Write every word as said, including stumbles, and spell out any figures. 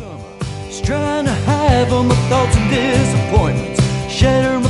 Just trying to hide all my thoughts and disappointments, shatter